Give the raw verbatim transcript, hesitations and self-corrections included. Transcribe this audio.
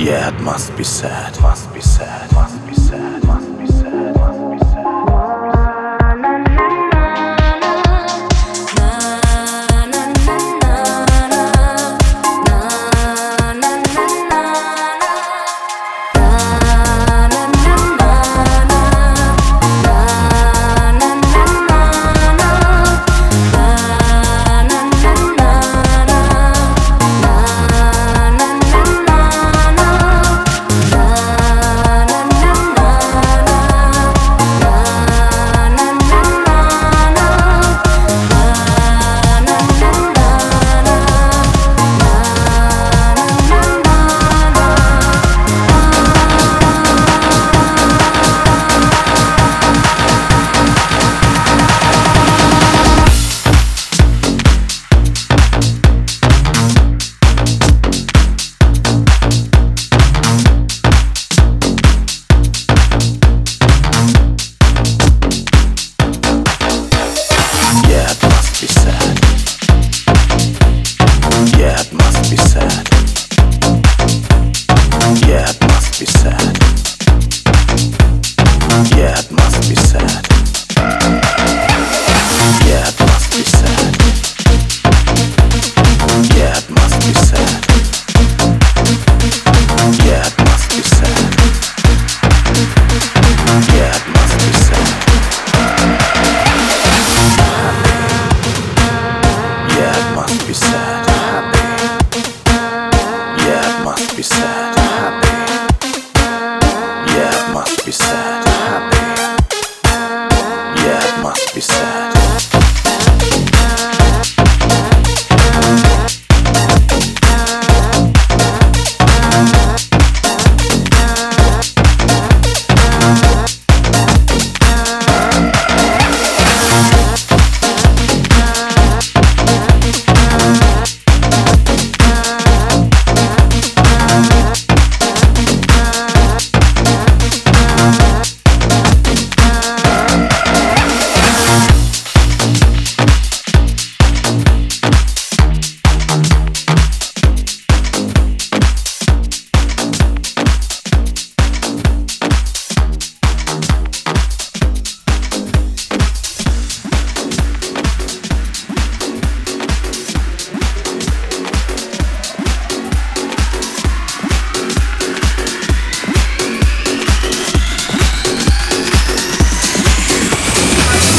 Yeah, it must be sad, must be sad, must be sad, must be sad, must be sad. Yeah, it must be sad. Yeah, it must be sad. Yeah, it must be sad. Yeah, it must be sad. Yeah, it must be sad. Yeah, it must be sad. Yeah, it must be sad. Yeah, it must be sad. Yeah, it must be sad.